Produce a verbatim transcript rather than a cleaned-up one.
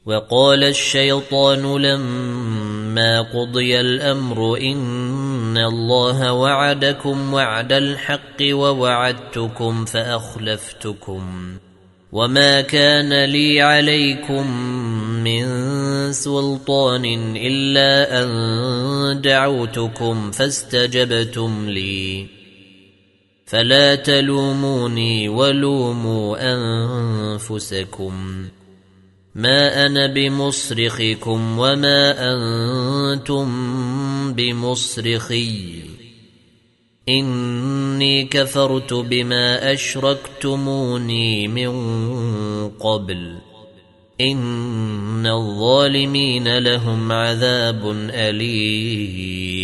وقال الشيطان لما قضي الأمر إن الله وعدكم وعد الحق ووعدتكم فأخلفتكم وما كان لي عليكم من سلطان إلا أن دعوتكم فاستجبتم لي فلا تلوموني ولوموا أنفسكم ما أنا بمصرخكم وما أنتم بمصرخي إني كفرت بما أشركتموني من قبل إن الظالمين لهم عذاب أليم.